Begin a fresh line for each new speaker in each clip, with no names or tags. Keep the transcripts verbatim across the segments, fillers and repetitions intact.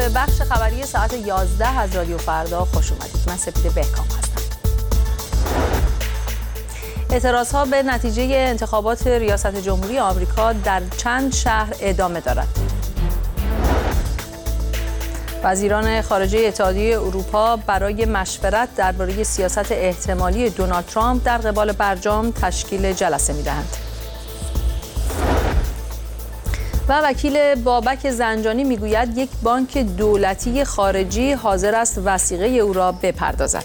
به بخش خبری ساعت یازده از رادیو فردا خوش اومدید. من سپیده بهکام هستم. اعتراضها به نتیجه انتخابات ریاست جمهوری آمریکا در چند شهر ادامه دارد. وزیران خارجه اتحادیه اروپا برای مشورت درباره سیاست احتمالی دونالد ترامپ در قبال برجام تشکیل جلسه می‌دهند. و وکیل بابک زنجانی میگوید یک بانک دولتی خارجی حاضر است وثیقه او را بپردازد.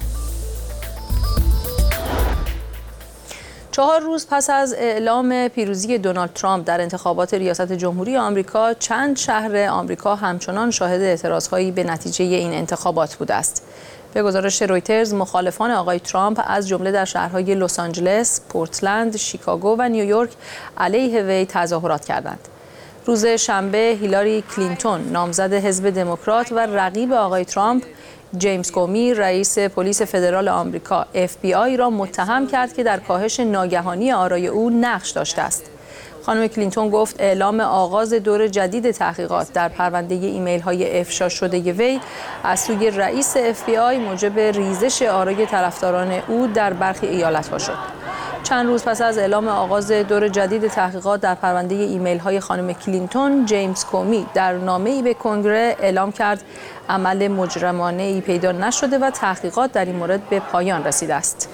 چهار روز پس از اعلام پیروزی دونالد ترامپ در انتخابات ریاست جمهوری آمریکا، چند شهر آمریکا همچنان شاهد اعتراضهایی به نتیجه این انتخابات بوده است. به گزارش رویترز، مخالفان آقای ترامپ از جمله در شهرهای لس آنجلس، پورتلند، شیکاگو و نیویورک علیه وی تظاهرات کردند. روز شنبه هیلاری کلینتون، نامزد حزب دموکرات و رقیب آقای ترامپ، جیمز کومی، رئیس پلیس فدرال آمریکا اف بی آی را متهم کرد که در کاهش ناگهانی آرای او نقش داشته است. خانم کلینتون گفت اعلام آغاز دور جدید تحقیقات در پرونده ایمیل‌های افشا شده وی از سوی رئیس اف بی آی موجب ریزش آرای طرفداران او در برخی ایالت‌ها شد. چند روز پس از اعلام آغاز دور جدید تحقیقات در پرونده ایمیل‌های خانم کلینتون، جیمز کومی در نامه‌ای به کنگره اعلام کرد عمل مجرمانه‌ای پیدا نشده و تحقیقات در این مورد به پایان رسیده است.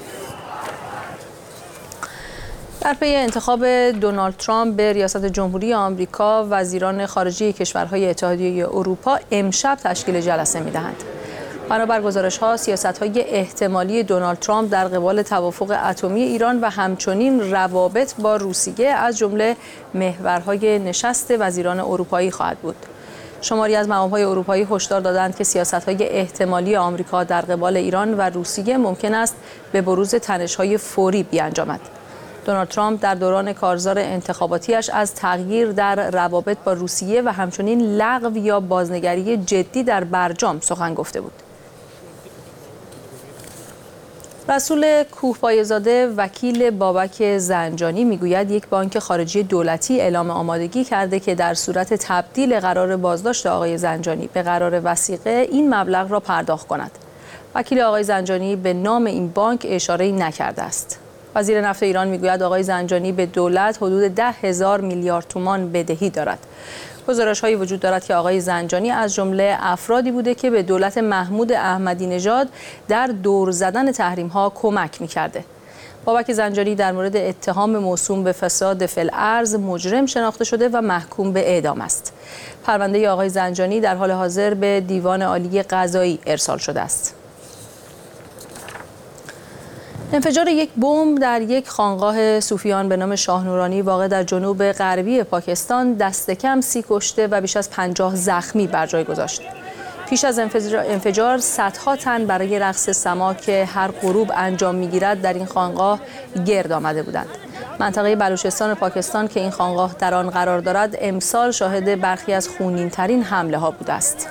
در پی انتخاب دونالد ترامپ به ریاست جمهوری آمریکا، وزیران خارجه کشورهای اتحادیه اروپا امشب تشکیل جلسه می‌دهند. بنابر گزارش‌ها، سیاست‌های احتمالی دونالد ترامپ در قبال توافق اتمی ایران و همچنین روابط با روسیه از جمله محورهای نشست وزیران اروپایی خواهد بود. شماری از مقام‌های اروپایی هشدار دادند که سیاست‌های احتمالی آمریکا در قبال ایران و روسیه ممکن است به بروز تنش‌های فوری بیانجامد. دونالد ترامپ در دوران کارزار انتخاباتیش از تغییر در روابط با روسیه و همچنین لغو یا بازنگری جدی در برجام سخن گفته بود. رسول کوهپایه‌زاده، وکیل بابک زنجانی میگوید یک بانک خارجی دولتی اعلام آمادگی کرده که در صورت تبدیل قرار بازداشت آقای زنجانی به قرار وثیقه این مبلغ را پرداخت کند. وکیل آقای زنجانی به نام این بانک اشاره‌ای نکرده است. وزیر نفت ایران میگوید آقای زنجانی به دولت حدود ده هزار میلیارد تومان بدهی دارد. گزارش‌هایی وجود دارد که آقای زنجانی از جمله افرادی بوده که به دولت محمود احمدی نژاد در دور زدن تحریم‌ها کمک می‌کرده. بابک زنجانی در مورد اتهام موسوم به فساد فی الارض مجرم شناخته شده و محکوم به اعدام است. پرونده آقای زنجانی در حال حاضر به دیوان عالی قضایی ارسال شده است. انفجار یک بمب در یک خانقاه صوفیان به نام شاه نورانی واقع در جنوب غربی پاکستان دست کم سی کشته و بیش از پنجاه زخمی بر جای گذاشت. پیش از انفجار صدها تن برای رقص سما که هر غروب انجام می‌گیرد در این خانقاه گرد آمده بودند. منطقه بلوچستان پاکستان که این خانقاه در آن قرار دارد امسال شاهد برخی از خونین‌ترین حمله‌ها بوده است.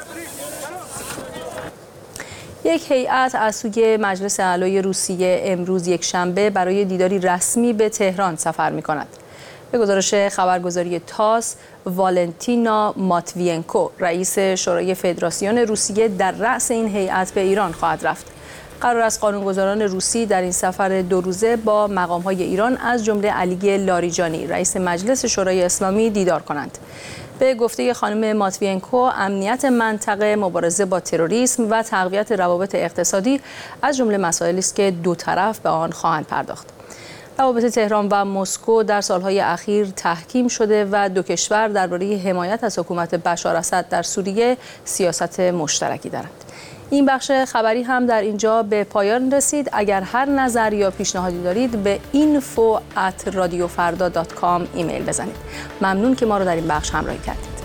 یک هیئت از سوی مجلس اعلای روسیه امروز یک شنبه برای دیداری رسمی به تهران سفر می‌کند. به گزارش خبرگزاری تاس، والنتینا ماتوینکو، رئیس شورای فدراسیون روسیه، در رأس این هیئت به ایران خواهد رفت. قرار است قانونگذاران روسی در این سفر دو روزه با مقام‌های ایران از جمله علی لاریجانی، رئیس مجلس شورای اسلامی، دیدار کنند. به گفته خانم ماتوینکو، امنیت منطقه، مبارزه با تروریسم و تقویت روابط اقتصادی از جمله مسائلی است که دو طرف به آن خواهند پرداخت. روابط تهران و مسکو در سالهای اخیر تحکیم شده و دو کشور درباره حمایت از حکومت بشار اسد در سوریه سیاست مشترکی دارند. این بخش خبری هم در اینجا به پایان رسید. اگر هر نظر یا پیشنهادی دارید به اینفو ات رادیو فردا دات کام ایمیل بزنید. ممنون که ما رو در این بخش همراهی کردید.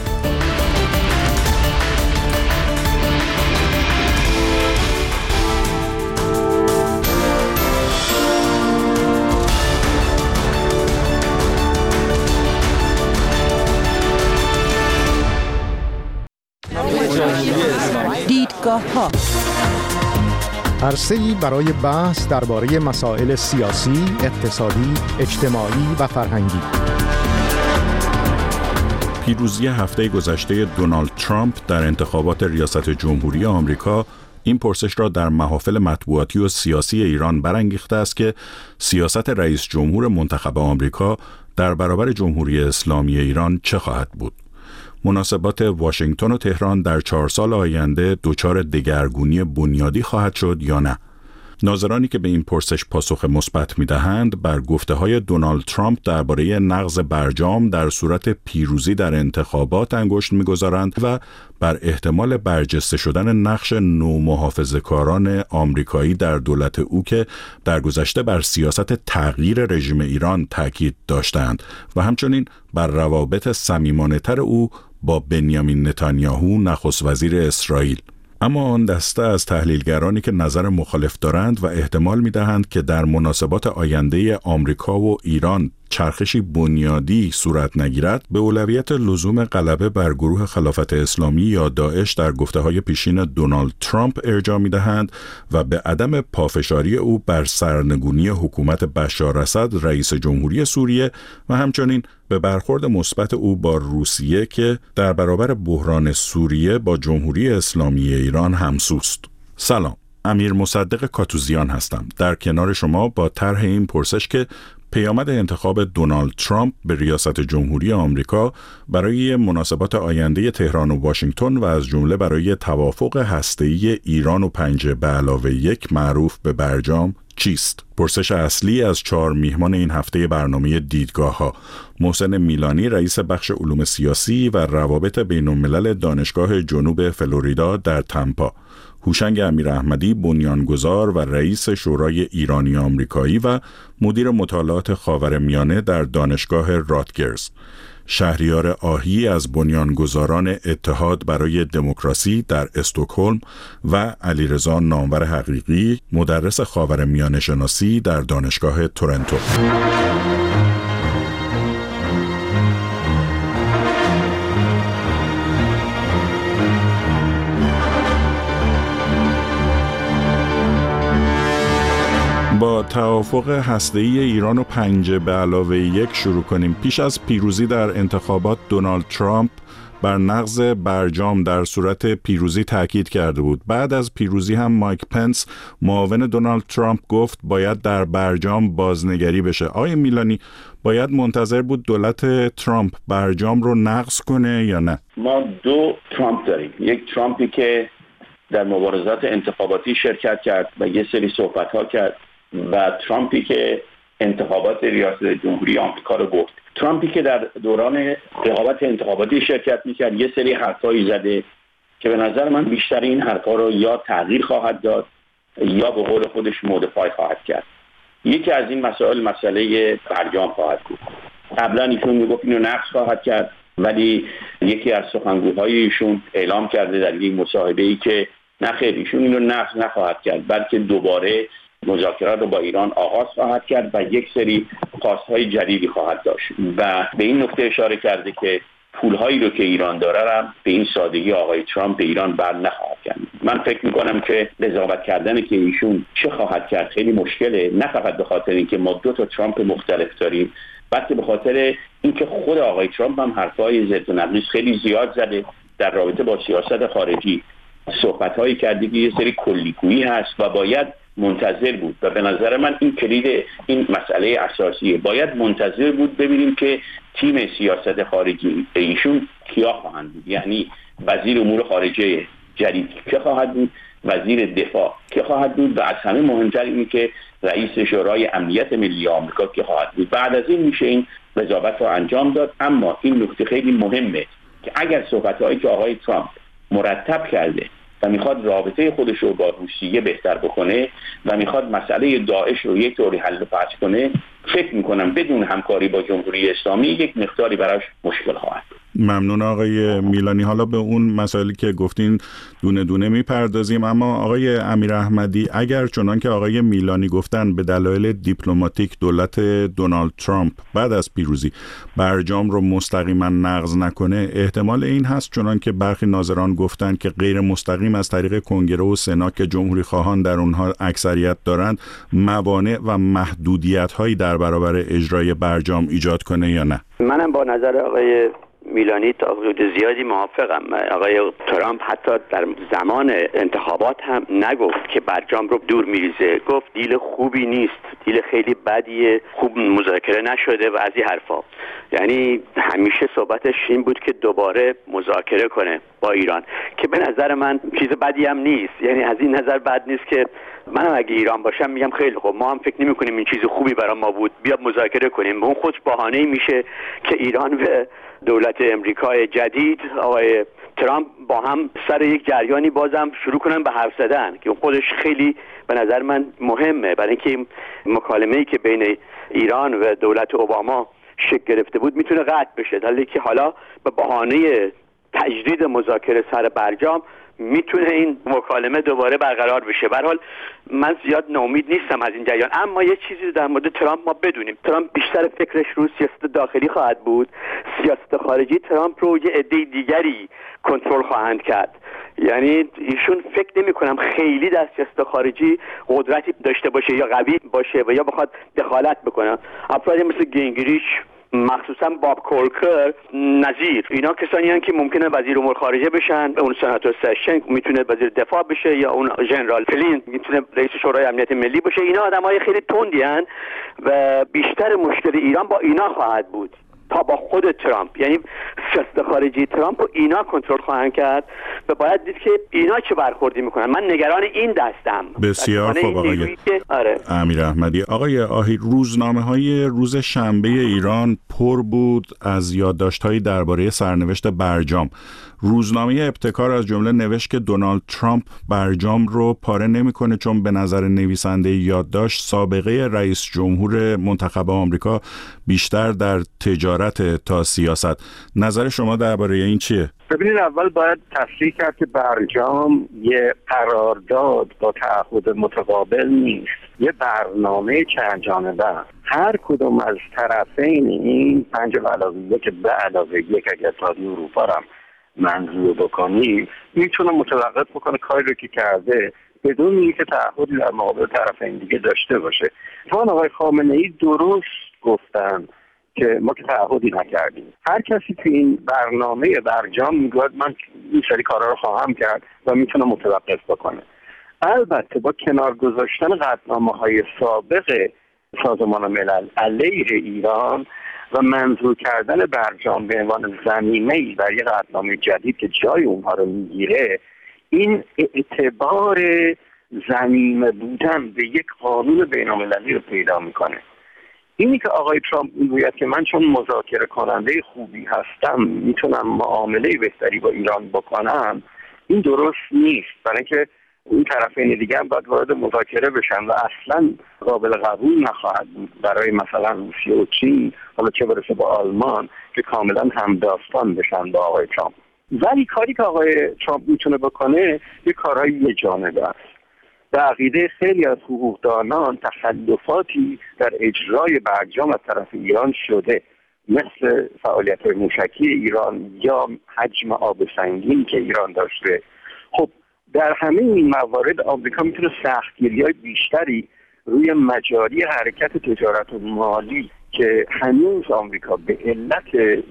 دیدگاه‌ها عرصه‌ای برای بحث درباره مسائل سیاسی، اقتصادی، اجتماعی و فرهنگی.
پیروزی هفته گذشته دونالد ترامپ در انتخابات ریاست جمهوری آمریکا این پرسش را در محافل مطبوعاتی و سیاسی ایران برانگیخته است که سیاست رئیس جمهور منتخب آمریکا در برابر جمهوری اسلامی ایران چه خواهد بود؟ مناسبات واشنگتن و تهران در چهار سال آینده دچار دگرگونی بنیادی خواهد شد یا نه؟ ناظرانی که به این پرسش پاسخ مثبت می‌دهند بر گفته‌های دونالد ترامپ درباره نقض برجام در صورت پیروزی در انتخابات انگشت می‌گذارند و بر احتمال برجسته شدن نقش نومحافظه‌کاران آمریکایی در دولت او که در گذشته بر سیاست تغییر رژیم ایران تاکید داشتند و همچنین بر روابط صمیمانه‌تر او با بنیامین نتانیاهو نخست وزیر اسرائیل. اما آن دسته از تحلیلگرانی که نظر مخالف دارند و احتمال می‌دهند که در مناسبات آینده آمریکا و ایران چرخشی بنیادی صورت نگیرد، به اولویت لزوم غلبه بر گروه خلافت اسلامی یا داعش در گفته‌های پیشین دونالد ترامپ ارجاع می‌دهند و به عدم پافشاری او بر سرنگونی حکومت بشار اسد رئیس جمهوری سوریه و همچنین به برخورد مثبت او با روسیه که در برابر بحران سوریه با جمهوری اسلامی ایران همسوست. سلام، امیر مصدق کاتوزیان هستم. در کنار شما با طرح این پرسش که پیامد انتخاب دونالد ترامپ به ریاست جمهوری آمریکا برای مناسبات آینده تهران و واشنگتن و از جمله برای توافق هسته‌ای ایران و پنجه به علاوه یک معروف به برجام چیست؟ پرسش اصلی از چهار میهمان این هفته برنامه دیدگاه‌ها: محسن میلانی، رئیس بخش علوم سیاسی و روابط بین‌الملل دانشگاه جنوب فلوریدا در تمپا، هوشنگ امیراحمدی، بنیانگذار و رئیس شورای ایرانی آمریکایی و مدیر مطالعات خاورمیانه در دانشگاه راتگرز، شهریار آهی از بنیانگذاران اتحاد برای دموکراسی در استکهلم و علیرضا نامور حقیقی، مدرس خاورمیانه شناسی در دانشگاه تورنتو. با توافق هسته‌ای ایران و پنجه به علاوه یک شروع کنیم. پیش از پیروزی در انتخابات دونالد ترامپ بر نقض برجام در صورت پیروزی تاکید کرده بود. بعد از پیروزی هم مایک پنس، معاون دونالد ترامپ، گفت باید در برجام بازنگری بشه. آقای میلانی، باید منتظر بود دولت ترامپ برجام رو نقض کنه یا نه؟
ما دو ترامپ داریم. یک ترامپی که در مبارزات انتخاباتی شرکت کرد و یه سری صحبت‌ها کرد و ترامپی که انتخابات ریاست جمهوری آمریکا رو برد. ترامپی که در دوران رقابت انتخاباتی شرکت می‌کرد یه سری حرفایی زده که به نظر من بیشتر این حرفا رو یا تغییر خواهد داد یا به قول خودش مودفای خواهد کرد. یکی از این مسائل مسئله برجام خواهد بود. قبلا ایشون میگفت اینو نقض خواهد کرد، ولی یکی از سخنگوهای ایشون اعلام کرده در یک مصاحبه‌ای که نه خیر، ایشون اینو نقض نخواهد کرد، بلکه دوباره مذاکرات رو با ایران آغاز خواهد کرد و یک سری خواست‌های جدیدی خواهد داشت و به این نکته اشاره کرده که پول‌هایی رو که ایران داره هم به این سادگی آقای ترامپ به ایران بر نخواهد کرد. من فکر می‌کنم که قضاوت کردن که ایشون چه خواهد کرد خیلی مشکله، نه فقط به خاطر اینکه ما دو تا ترامپ مختلف داریم، بلکه به خاطر اینکه خود آقای ترامپ هم حرفای ضد و نقیض خیلی زیاد زده در رابطه با سیاست خارجی. صحبت‌هایی کرده که یه سری کلیگویی هست و باید منتظر بود و به نظر من این کلید این مسئله اساسیه. باید منتظر بود ببینیم که تیم سیاست خارجی ایشون کیا خواهند بود، یعنی وزیر امور خارجه جدید که خواهد بود، وزیر دفاع که خواهد بود و از همه مهمتر اینه که رئیس شورای امنیت ملی آمریکا که خواهد بود. بعد از این میشه این قضاوت رو انجام داد. اما این نکته خیلی مهمه که اگر صحبت‌هایی که آقای ترامپ مرتب کرده و میخواد رابطه خودش رو با روسیه بهتر بکنه و میخواد مسئله داعش رو یک طوری حل و فصل کنه، فکر میکنم بدون همکاری با جمهوری اسلامی یک مقداری براش مشکل خواهد بود.
ممنون آقای میلانی. حالا به اون مسائلی که گفتین دونه دونه میپردازیم، اما آقای امیراحمدی، اگر چنان که آقای میلانی گفتن به دلایل دیپلماتیک دولت دونالد ترامپ بعد از پیروزی برجام رو مستقیما نقض نکنه، احتمال این هست چنان که برخی ناظران گفتن که غیر مستقیم از طریق کنگره و سنا که جمهوری خواهان در اونها اکثریت دارند موانع و محدودیت هایی در برابر اجرای برجام ایجاد کنه یا نه؟
منم با نظر آقای میلانی تا حدود زیادی موافقم. آقای ترامپ حتی در زمان انتخابات هم نگفت که برجام رو دور میریزه، گفت دیل خوبی نیست، دیل خیلی بدیه، خوب مذاکره نشده و از این حرفا. یعنی همیشه صحبتش این بود که دوباره مذاکره کنه با ایران، که به نظر من چیز بدی هم نیست. یعنی از این نظر بد نیست که منم اگه ایران باشم میگم خیلی خوب، ما هم فکر نمی‌کنیم این چیز خوبی برای ما بود، بیا مذاکره کنیم. اون خودش بهانه‌ای میشه که ایران و دولت امریکای جدید آقای ترامپ با هم سر یک جریانی بازم شروع کنن به حرف زدن، که خودش خیلی به نظر من مهمه، برای اینکه مکالمه‌ای که بین ایران و دولت اوباما شکل گرفته بود میتونه قطع بشه، در حالی که حالا به بهانه تجدید مذاکره سر برجام میتونه این مکالمه دوباره برقرار بشه. به هر حال من زیاد ناامید نیستم از این جریان. اما یه چیزی در مورد ترامپ ما بدونیم، ترامپ بیشتر فکرش رو سیاست داخلی خواهد بود. سیاست خارجی ترامپ رو یه عده دیگری کنترل خواهند کرد. یعنی ایشون فکر نمی کنم خیلی در سیاست خارجی قدرتی داشته باشه یا قوی باشه و یا بخواد دخالت بکنه. افرادی مثل گینگریچ، مخصوصا باب کولکر، نظیر، اینا کسانی هستند که ممکنه وزیر امور خارجه بشن. اون سناتور سشن میتونه وزیر دفاع بشه، یا اون ژنرال فلین میتونه رئیس شورای امنیت ملی بشه. اینا آدمای خیلی تندی هستند و بیشتر مشکل ایران با اینا خواهد بود تا با خود ترامپ. یعنی سیاست خارجی ترامپ رو اینا کنترل خواهند کرد و باید دید که اینا چه برخوردی میکنن. من نگران این دستم.
بسیار خوب آقای
آره.
امیر احمدی. آقای آهی، روزنامه های روز شنبه ایران پر بود از یادداشت‌هایی درباره سرنوشت برجام. روزنامه ابتکار از جمله نوشت که دونالد ترامپ برجام رو پاره نمی‌کنه چون به نظر نویسنده یادداشت سابقه رئیس جمهور منتخب آمریکا بیشتر در تجارت تا سیاست. نظر شما درباره این چیه؟
ببینید، اول باید تصریح کرد که برجام یه قرارداد با تعهد متقابل نیست، یه برنامه چند جانبه. هر کدوم از طرفین این پنج علاوه یک به علاوه یک اگر اتحادیه اروپا رو منظور بکنی میتونه متوقف بکنه کاری رو که کرده بدون اینکه تعهدی در مقابل طرفین دیگه داشته باشه. وان آقای خامنه‌ای درست گفتن که ما که تعهدی نکردیم. هر کسی که این برنامه برجام میگه من این سری کارا رو خواهم کرد و میتونه متوقف بکنه. البته با کنار گذاشتن قطعنامه‌های سابق سازمان ملل علیه ایران و منظور کردن برجام به عنوان زمینه‌ای برای یک قطعنامه جدید که جای اونها رو میگیره، این اعتبار زمینه بودن به یک قانون بین‌المللی رو پیدا میکنه. اینی که آقای ترامپ میگوید که من چون مذاکره کننده خوبی هستم میتونم معامله بهتری با ایران بکنم، این درست نیست، برای اینکه این طرفین دیگه هم باید وارد مذاکره بشن و اصلا قابل قبول نخواهد بود برای مثلا روسیه و چین، حالا چه برسه با آلمان، که کاملا همداستان بشن با آقای ترامپ. ولی کاری که آقای ترامپ میتونه بکنه یه کارهای یه جانبه است. به عقیده خیلی از حقوقدانان تخلفاتی در اجرای برجام از طرف ایران شده، مثل فعالیت موشکی ایران یا حجم آب سنگین که ایران داشته. خب در همه این موارد آمریکا میتونه سختگیری‌های بیشتری روی مجاری حرکت تجارت و مالی که هنوز آمریکا به علت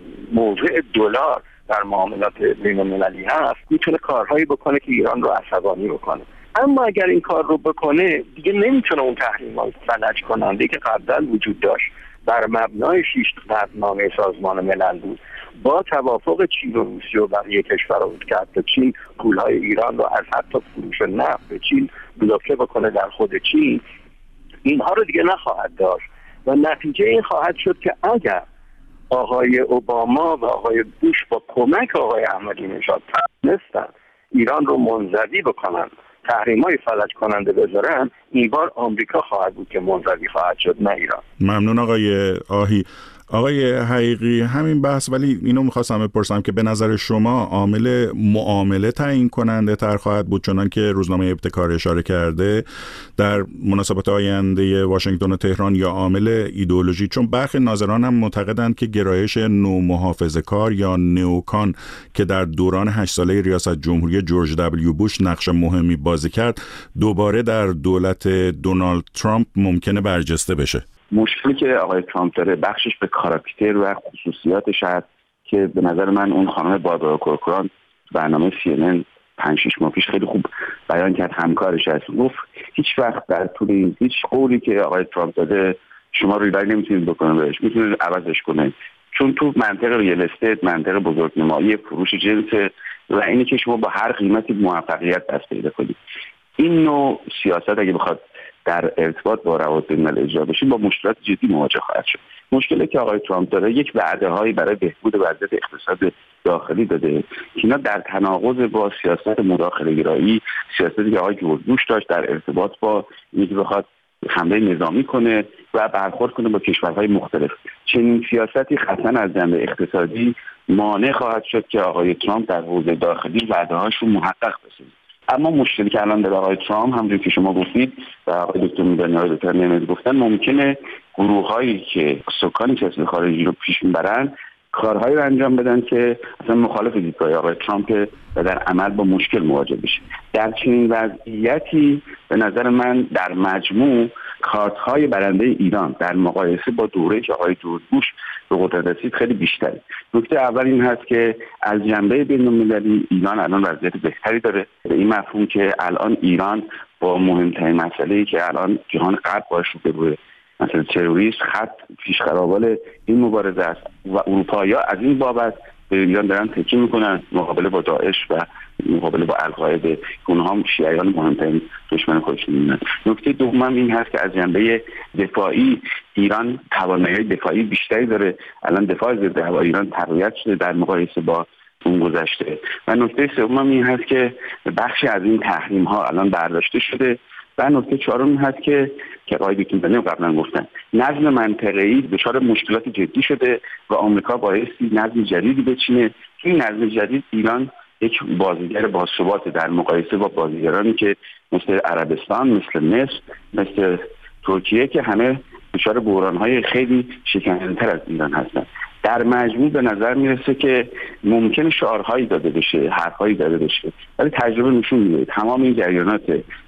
موضع دلار در معاملات بین‌المللی هست میتونه کارهایی بکنه که ایران رو عصبانی بکنه. اما اگر این کار رو بکنه دیگه نمیتونه اون تحریم‌های فلج کننده که قبلا وجود داشت بر مبنای شش قطعنامه سازمان ملل بود، با توافق چین و روسیه و بقیه کشورها بود که حتی چین پولهای ایران رو از حتی فروش نفت به چین بلوکه بکنه در خود چین، اینها رو دیگه نخواهد داشت و نتیجه این خواهد شد که اگر آقای اوباما و آقای بوش با کمک آقای احمدی نژاد توانستن ایران رو منزوی بکنن، تحریم‌های فلج کننده بذارن، این بار آمریکا خواهد بود که منزوی خواهد شد، نه ایران.
ممنون آقای آهی. آقای حقیقی، همین بحث، ولی اینو میخواستم بپرسم که به نظر شما عامل معامله تعیین کننده تر خواهد بود، چنان که روزنامه ابتکار اشاره کرده، در مناسبات آینده واشنگتن و تهران، یا عامل ایدئولوژی؟ چون برخی ناظران هم معتقدند که گرایش نومحافظه‌کار یا نئوکان که در دوران هشت ساله ریاست جمهوری جورج دبلیو بوش نقش مهمی بازی کرد، دوباره در دولت دونالد ترامپ ممکنه برجسته بشه.
مشکلی که آقای ترامپ داره بخشش به کاراکتر و خصوصیاتش هست که به نظر من اون خانم باربارا کورکوران برنامه سی ان ان پنج شش ماه پیش خیلی خوب بیان کرد، همکارش هست، گفت هیچ وقت در طول این هیچ قولی که آقای ترامپ داده شما ریلای نمیتونید بکنید بهش، میتونید عوضش کنید، چون تو منطقه ریال استیت، منطقه بزرگنمایی، فروش جنس و اینی که شما با هر قیمتی موفقیت دست پیدا کنید. این نوع سیاست اگه بخواد در ارتباط با روابط بین‌المللی اجرا بشه با مشکلات جدی مواجه خواهد شد. مشکلی که آقای ترامپ داره یک وعده‌هایی برای بهبود وضعیت اقتصاد داخلی داده که اینا در تناقض با سیاست مداخله‌گرایی، سیاستی که آقای جورج بوش داشت در ارتباط با اینکه بخواد حمله نظامی کنه و برخورد کنه با کشورهای مختلف. چنین سیاستی قطعاً از جنبه اقتصادی مانع خواهد شد که آقای ترامپ در حوزه داخلی وعده‌هاش رو محقق بشه. اما مشکلی که الان در آقای ترامپ همونجوری که شما گفتید و آقای دکتر میدانی آقای دکتر نعمتی گفتن، ممکنه گروه‌هایی که سکان سیاست خارجی رو پیش میبرن کارهایی رو انجام بدن که اصلا مخالف دیدگاه آقای ترامپ و در عمل با مشکل مواجه بشه. در چنین وضعیتی به نظر من در مجموع کارت‌های برنده ایران در مقایسه با دوره‌ای که آقای جورج بوش به قدرت رسید خیلی بیشتره. نکته اول این هست که از جنبه بین‌المللی ایران الان وضعیت بهتری داره، به این مفهوم که الان ایران با مهمترین مسئله‌ای که الان جهان غرب باش رو به مثلا تروریسم خط پیشقراول این مبارزه است و اروپایی‌ها از این بابت به ایران دارن تکیه میکنن مقابله با داعش و مقابله با القاعده که اونها هم شیعیان مهمترین دشمن خودشون میدونن. نکته دوم این هست که از جنبه دفاعی ایران توانایی دفاعی بیشتری داره. الان دفاع ضد هوایی ایران تقویت شده در مقایسه با اون گذشته. و نکته سوم این هست که بخشی از این تحریم ها الان برداشته شده. و نکته چهارم این هست که که آقای دکتر میدانی قبلا گفتن نظم منطقه‌ای دچار مشکلات جدی شده و آمریکا بایستی نظم جدیدی بچینه. این نظم جدید ایران یک بازیگر باثبات در مقایسه با بازیگرانی که مثل عربستان، مثل مصر، مثل ترکیه که همه دچار بحران‌های خیلی شکننده‌تر از ایران هستند. در مجموع به نظر میرسه که ممکن شعارهایی داده بشه، حرفهایی داده بشه، ولی تجربه نشون میده تمام این جریانات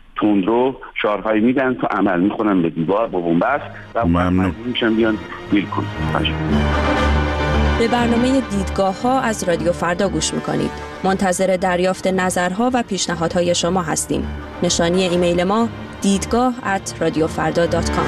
تندرو شعارهایی میدن تو عمل میخونن به دیوار با بنبست و ممنون میشن بیان ویل کن.
به برنامه دیدگاه ها از رادیو فردا گوش میکنید. منتظر دریافت نظرها و پیشنهادهای شما هستیم. نشانی ایمیل ما دیدگاه ات رادیو فردا دات کام.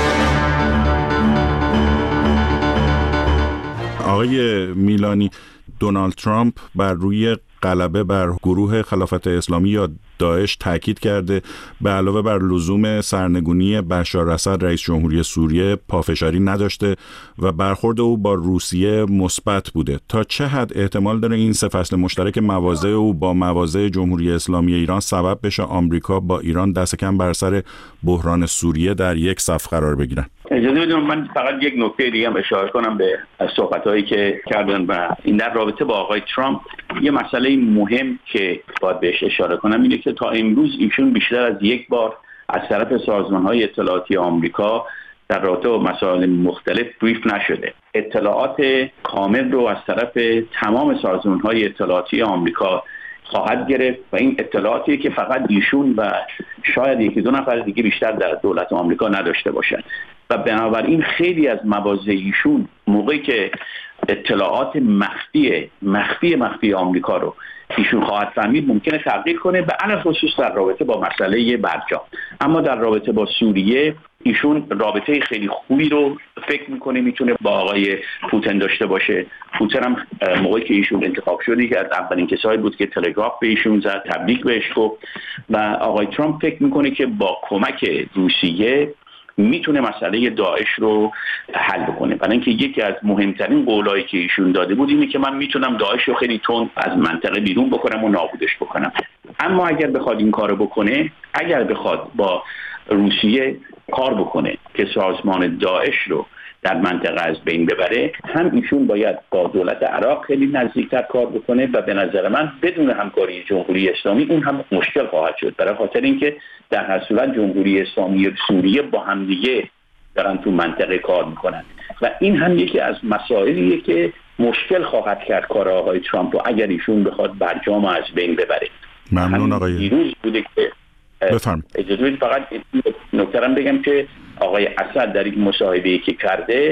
آقای میلانی، دونالد ترامپ بر روی غلبه بر گروه خلافت اسلامی یا داعش تاکید کرده، به علاوه بر لزوم سرنگونی بشار اسد رئیس جمهوری سوریه پافشاری نداشته و برخورد او با روسیه مثبت بوده. تا چه حد احتمال داره این سه فصل مشترک مواضع او با مواضع جمهوری اسلامی ایران سبب بشه آمریکا با ایران دست کم بر سر بحران سوریه در یک صف قرار بگیرن؟
اجازه بدید من فقط یک نکته دیگه هم اشاره کنم به صحبت‌هایی که کردن و این در رابطه با آقای ترامپ. یه مسئله مهم که باید بهش اشاره کنم اینه که تا امروز ایشون بیشتر از یک بار از طرف سازمان‌های اطلاعاتی آمریکا در رابطه با مسائل مختلف بریف نشده. اطلاعات کامل رو از طرف تمام سازمان‌های اطلاعاتی آمریکا خواهد گرفت و این اطلاعاتی که فقط ایشون و شاید یکی دو نفر دیگه بیشتر در دولت آمریکا نداشته باشند و بنابراین خیلی از مواضع ایشون موقعی که اطلاعات مخفی مخفی مخفی آمریکا رو ایشون خواهد فهمید ممکنه تغییر کنه، به علاوه خصوص در رابطه با مسئله برجام. اما در رابطه با سوریه ایشون رابطه خیلی خوبی رو فکر میکنه میتونه با آقای پوتین داشته باشه. پوتین هم موقعی که ایشون انتخاب شد که از اولین کسایی بود که تلگراف به ایشون زد، تبریک بهش گفت و آقای ترامپ فکر میکنه که با کمک روسیه میتونه مسئله داعش رو حل بکنه. برای اینکه یکی از مهمترین قولایی که ایشون داده بود اینه که من میتونم داعش رو خیلی تند از منطقه بیرون بکنم و نابودش بکنم. اما اگر بخواد این کارو بکنه، اگر بخواد با روسیه کار بکنه که سازمان داعش رو در منطقه از بین ببره، هم ایشون باید با دولت عراق خیلی نزدیکتر کار بکنه و به نظر من بدون همکاری جمهوری اسلامی اون هم مشکل خواهد شد، برای خاطر اینکه در هر صورت جمهوری اسلامی و سوریه با هم دیگه دارن تو منطقه کار میکنن و این هم یکی از مسائلیه که مشکل خواهد کرد کار آقای ترامپ و اگر ایشون بخواد برجام از بین ببره.
ممنون آقای
دیروز بوده که
بفرم.
اجازه بدید فقط نکته‌ام بگم که آقای اسد در این مصاحبه‌ای که کرده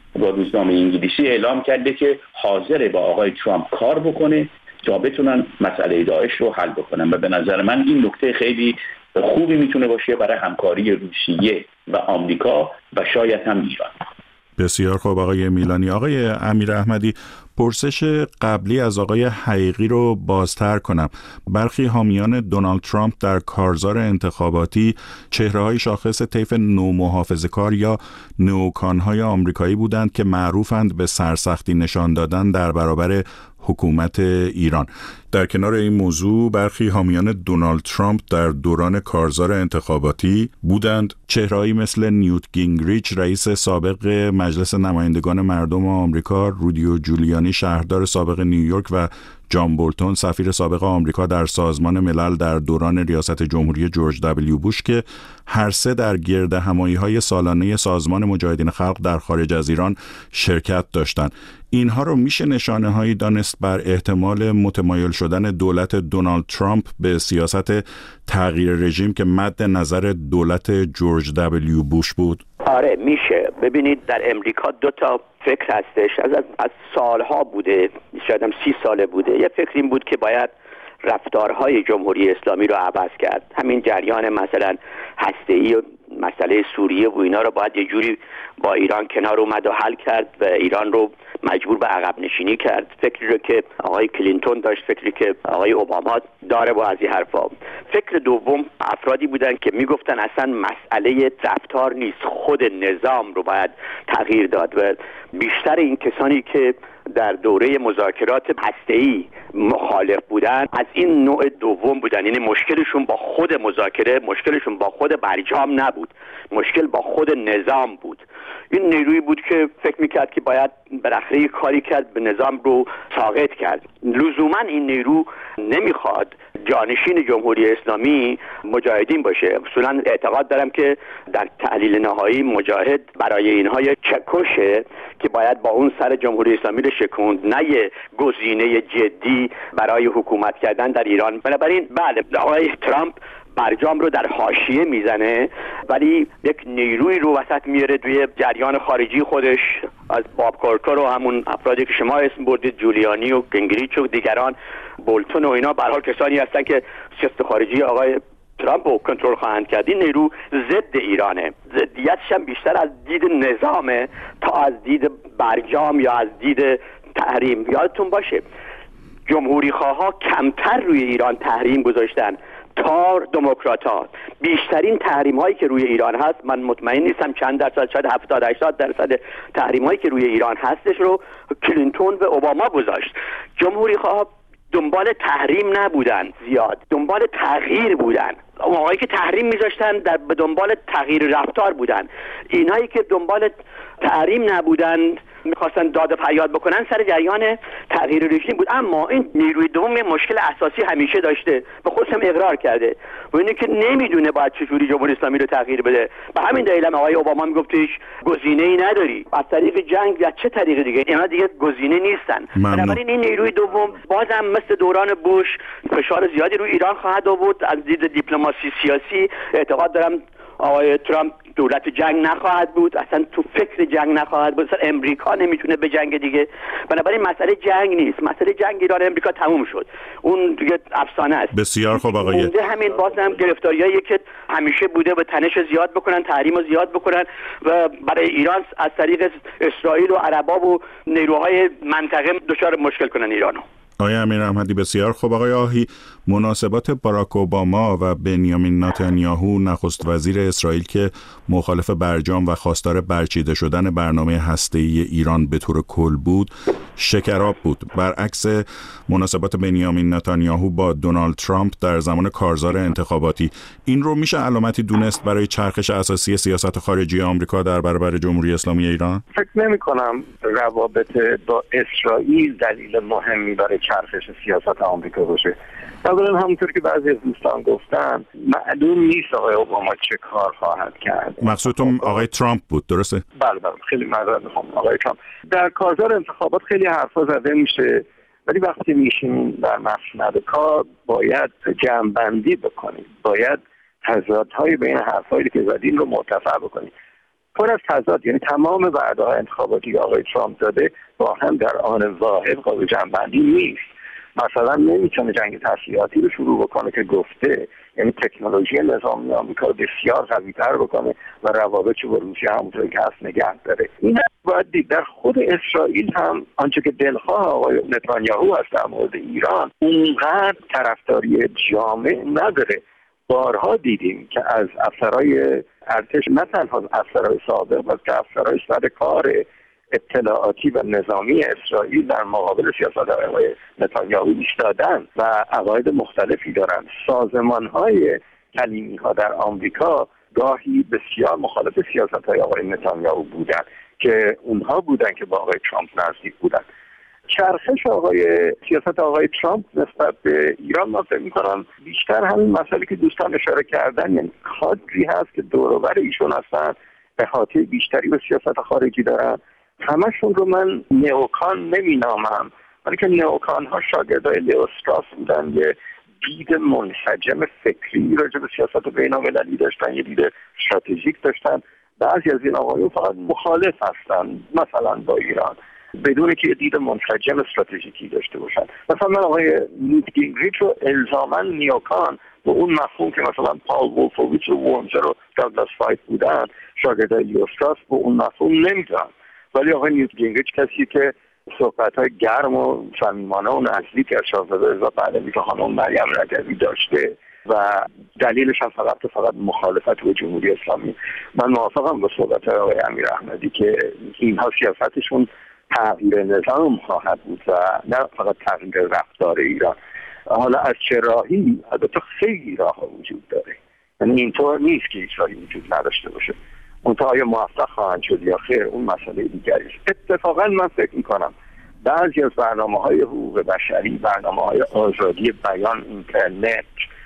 با روزنامه انگلیسی اعلام کرده که حاضره با آقای ترامپ کار بکنه تا بتونن مسئله داعش رو حل بکنن و به نظر من این نکته خیلی خوبی میتونه باشه برای همکاری روسیه و آمریکا و شاید هم ایران.
بسیار خوب آقای میلانی. آقای امیر احمدی، پرسش قبلی از آقای حقیقی رو بازتر کنم. برخی حامیان دونالد ترامپ در کارزار انتخاباتی چهره‌های شاخص طیف نومحافظه‌کار یا نئوکان‌های آمریکایی بودند که معروفند به سرسختی نشان دادن در برابر حکومت ایران. در کنار این موضوع برخی حامیان دونالد ترامپ در دوران کارزار انتخاباتی بودند چهره‌ای مثل نیوت گینگریچ رئیس سابق مجلس نمایندگان مردم آمریکا، رودی جولیانی شهردار سابق نیویورک و جان بولتون سفیر سابق آمریکا در سازمان ملل در دوران ریاست جمهوری جورج دبلیو بوش که هر سه در گردهمایی‌های سالانه سازمان مجاهدین خلق در خارج از ایران شرکت داشتند. اینها رو میشه نشانه‌هایی دانست بر احتمال متمایل شدن دولت دونالد ترامپ به سیاست تغییر رژیم که مد نظر دولت جورج دبلیو بوش بود؟
آره میشه. ببینید در امریکا دو تا فکر هستش، از از سالها بوده، شاید هم سی ساله بوده. یه فکر این بود که باید رفتارهای جمهوری اسلامی رو عوض کرد. همین جریان مثلا هسته‌ای و مسئله سوریه و اینا رو باید یه جوری با ایران کنار اومد و حل کرد و ایران رو مجبور به عقب نشینی کرد. فکری رو که آقای کلینتون داشت، فکری که آقای اوباما داره با از این حرفا. فکر دوم افرادی بودن که میگفتن اصلا مسئله رفتار نیست، خود نظام رو باید تغییر داد و بیشتر این کسانی که در دوره مذاکرات هسته‌ای مخالف بودن از این نوع دوم بودن. یعنی مشکلشون با خود مذاکره، مشکلشون با خود برجام نبود، مشکل با خود نظام بود. این نیرویی بود که فکر میکرد که باید بالاخره کاری کرد به نظام رو ساقط کرد. لزوما این نیرو نمیخواد جانشین جمهوری اسلامی مجاهدین باشه. اصولا اعتقاد دارم که در تحلیل نهایی مجاهد برای اینها یک چکشه که باید با اون سر جمهوری اسلامی رو شکوند، نه یه گزینه جدی برای حکومت کردن در ایران. بنابراین بله، آقای ترامپ برجام رو در حاشیه میزنه ولی یک نیروی رو وسط میاره توی جریان خارجی خودش، از باب کارتر و همون افرادی که شما اسم بردید، جولیانی و گینگریچ و دیگران، بولتون و اینا، به هر حال کسانی هستن که سیاست خارجی آقای ترامپ رو کنترل خواهند کرد. این نیرو ضد ایرانه، ضدیتش هم بیشتر از دید نظامه تا از دید برجام یا از دید تحریم. یادتون باشه جمهوری خواها کمتر روی ایران تحریم گذاشتن تا دموکرات‌ها. بیشترین تحریم هایی که روی ایران هست، من مطمئن نیستم چند درصد، شاید هفتاد هشتاد درصد تحریم هایی که روی ایران هستش رو کلینتون و اوباما گذاشت. جمهوری خواها دنبال تحریم نبودن، زیاد دنبال تغییر بودن. اونهایی که تحریم میذاشتن در به دنبال تغییر رفتار بودن. اینایی که دنبال تحریم نبودن میخواستن داد و فریاد بکنن سر جریان تغییر رژیم بود. اما این نیروی دوم مشکل اساسی همیشه داشته و خودش هم اقرار کرده و اینه که نمیدونه باید چجوری جمهوری اسلامی رو تغییر بده. به همین دلیل هم آقای اوباما میگفت هیچ گزینه‌ای نداری، از طریق جنگ یا چه طریق دیگه، اینا دیگه گزینه نیستن. بنابراین این نیروی دوم بازم مثل دوران بوش فشار زیادی روی ایران خواهد آورد. از دید دیپلماسی سیاسی اعتقاد دارم آقای ترامپ دولت جنگ نخواهد بود، اصلا تو فکر جنگ نخواهد بود، اصلا امریکا نمیتونه به جنگ دیگه. بنابراین مسئله جنگ نیست، مسئله جنگ ایران امریکا تموم شد، اون دیگه افسانه است.
بسیار خوب آقای
اونجا همین بازم گرفتاریایی که همیشه بوده و تنش زیاد بکنن، تحریم رو زیاد بکنن و برای ایران از طریق اسرائیل و عربا و نیروهای منطقه دچار مشکل کنن ایرانو.
آقای امیر احمدی بسیار خوب. آقای آهی، مناسبات باراک اوباما و بنیامین نتانیاهو نخست وزیر اسرائیل که مخالف برجام و خواستار برچیده شدن برنامه هسته‌ای ایران به طور کل بود شکراب بود، برعکس مناسبات بنیامین نتانیاهو با دونالد ترامپ در زمان کارزار انتخاباتی. این رو میشه علامتی دونست برای چرخش اساسی سیاست خارجی آمریکا در برابر جمهوری اسلامی ایران؟
فکر نمی کنم روابط با اسرائیل دلیل مهمی برای چرخش سیاست آمریکا باشه. اولا همونطور که بعضی از دوستان گفتن معلوم نیست آقای اوباما چه کار خواهد کرد.
مقصودتون آقای ترامپ بود، درسته؟
بله بله، خیلی معذرت میخوام. آقای ترامپ در کارزار انتخابات خیلی حرفا زده میشه ولی وقتی میشین در مسند کار باید جمع‌بندی بکنید، باید تضادهای بین حرفایی که زدین رو مرتفع بکنید. پر از تضاد، یعنی تمام وعده‌های انتخاباتی آقای ترامپ داده با هم در آن واحد قابل جمع‌بندی نیست. مثلا نمیتونه جنگ تسلیحاتی رو شروع بکنه که گفته، یعنی تکنولوژی نظامی آمریکا رو بسیار قوی‌تر بکنه و روابط با روسیه همونطور که هست نگه داره. این باید دید. در خود اسرائیل هم آنچه که دلخواه آقای نتانیاهو هست در مورد ایران اونقدر طرفداری جامع نداره. بارها دیدیم که از افسرهای ارتش، نه تنها افسرهای سابق بلکه افسرهای سر کار اطلاعاتی و نظامی اسرائیل در مقابل سیاست آقای نتانیاهو ایستادن و عقاید مختلفی دارن. سازمان‌های کلیمی‌ها در آمریکا گاهی بسیار مخالف سیاست‌های آقای نتانیاهو بودن که اونها بودن که با آقای ترامپ نزدیک بودن. چرخش آقای سیاست آقای ترامپ نسبت به ایران، من فکر می‌کنم بیشتر همین مسئله که دوستان اشاره کردن، یعنی کادری هست که دور و بر ایشون هستن، احاطه بیشتری به سیاست خارجی دارن. همشون رو من نیوکان نمینامم، ولی که نیوکان ها شاگردای لیو استراس بودن، یه دید منسجم فکری راجع به سیاست بین‌المللی داشتن، یه دید استراتژیک داشتن. بعضی از این آقایون فقط مخالف هستن مثلا با ایران بدون که یه دید منسجم استراتژیکی داشته باشن. مثلا من آقای نیوت گینگریچ رو الزاما نیوکان به اون مفهوم که مثلا پال وولفوویچ و ورمزر و داگلاس فایت بودن شاگردای لیو استراس به اون مفهوم نمیدونن. ولی آقای نیوت گینگریچ کسی که صحبت‌های گرم و صمیمانه و نزدیک از شاهزاده رضا پهلوی که خانم مریم رجوی داشته و دلیلش هم فقط فقط مخالفت با جمهوری اسلامی. من موافقم با صحبت‌های آقای امیر احمدی که اینها سیاستشون تغییر نظام خواهد بود و نه فقط تغییر رفتار ایران. حالا از چه راهی؟ البته خیلی راه‌ها وجود داره، یعنی اینطور نیست که هیچ راهی وجود نداشته باشه. منتها آیا موفق خواهند شد یا خیر اون مسئله دیگری است. اتفاقا من فکر میکنم بعضی از برنامه‌های حقوق بشری، برنامه‌های آزادی بیان، اینترنت،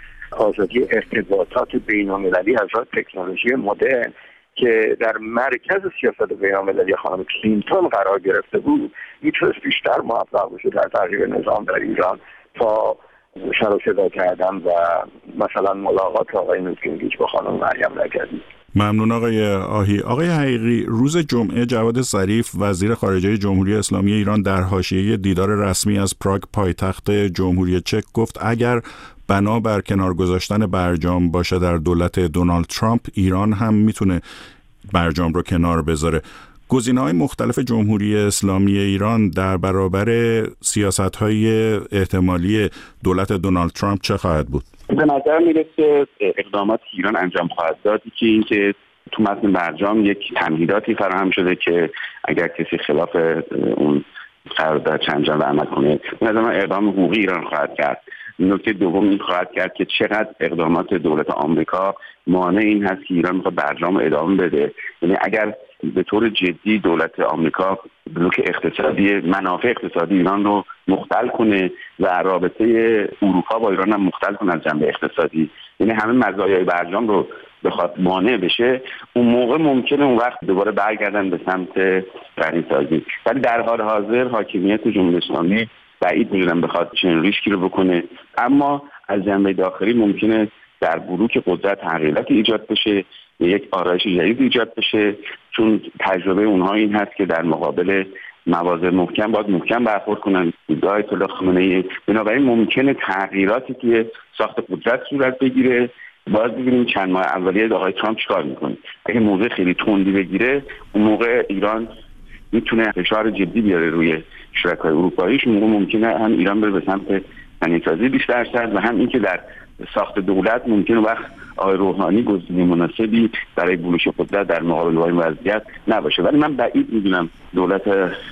آزادی ارتباطات بین‌المللی از راه تکنولوژی مدرن که در مرکز سیاست بین‌المللی خانم کلینتون قرار گرفته بود، میتونست بیشتر موفق بشه در تغییر نظام در ایران تا سر و صدا کردن و مثلا ملاقات آقای نیوت گینگریچ با خانم مریم رجوی.
ممنون آقای آهی. آقای حقیقی، روز جمعه جواد ظریف وزیر خارجه جمهوری اسلامی ایران در حاشیه دیدار رسمی از پراگ پایتخت جمهوری چک گفت اگر بنا بر کنار گذاشتن برجام باشه در دولت دونالد ترامپ، ایران هم میتونه برجام رو کنار بذاره. گزینه‌های مختلف جمهوری اسلامی ایران در برابر سیاست‌های احتمالی دولت دونالد ترامپ چه خواهد بود؟
به نظر میرسه اقدامات ایران انجام خواهد داد که اینکه تو متن برجام یک تمهیداتی فراهم شده که اگر کسی خلاف اون قرارداد چند جانبه عمل کنه، به نظر من اقدام حقوقی ایران خواهد کرد. نکته دوم این خواهد کرد که چقدر اقدامات دولت آمریکا مانع این هست که ایران بخواد برجام ادامه بده. یعنی اگر به طور جدی دولت آمریکا بلوک اقتصادی، منافع اقتصادی ایران رو مختل کنه و رابطه اروپا با ایران هم مختل کنه از جنبه اقتصادی، یعنی همه مزایای برجام رو بخواد مانع بشه، اون موقع ممکنه اون وقت دوباره برگردن به سمت غنی‌سازی. ولی در حال حاضر حاکمیت جمهوری اسلامی بعید می‌دونم بخواد چنین ریسکی رو بکنه، اما از جنبه داخلی ممکنه در بلوک قدرت تغییراتی ایجاد بشه، یک آرایش جدید ایجاد بشه، چون تجربه اونها این هست که در مقابل مواضع محکم باید محکم برخورد کنن. آیت الله خامنه‌ای، بنابراین ممکنه تغییراتی که ساخت قدرت صورت بگیره. باید ببینیم چند ماه اولیه آقای ترامپ چیکار میکنه. اگه موضع خیلی تندی بگیره، اون موقع ایران میتونه فشار جدی بیاره روی شرکای اروپاییش، اون موقع ممکنه هم ایران بره به سمت غنی‌سازی بیشتر شد و هم اینکه در ساخت دولت ممکنه وقت آقای روحانی گزینه مناسبی برای بلوک قدرت در مقابل با این وضعیت نباشه. ولی من بعید میدونم دولت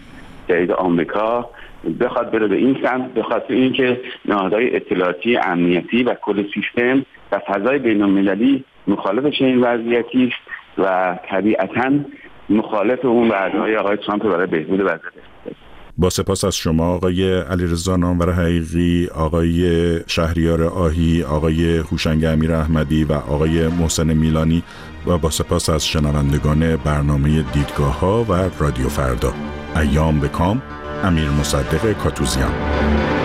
جدید آمریکا بخواد بره به این سمت، به خاطر اینکه نهادهای اطلاعاتی، امنیتی و کل سیستم و فضای بین‌المللی مخالف چنین وضعیتی است و طبیعتاً مخالف اون وعده‌های آقای ترامپ برای بهبود وضعیت.
با سپاس از شما آقای علیرضا نامور حقیقی، آقای شهریار آهی، آقای هوشنگ امیر احمدی و آقای محسن میلانی و با سپاس از شنوندگان برنامه دیدگاه‌ها و رادیو فردا. ایام به کام. امیر مصدق کاتوزیان.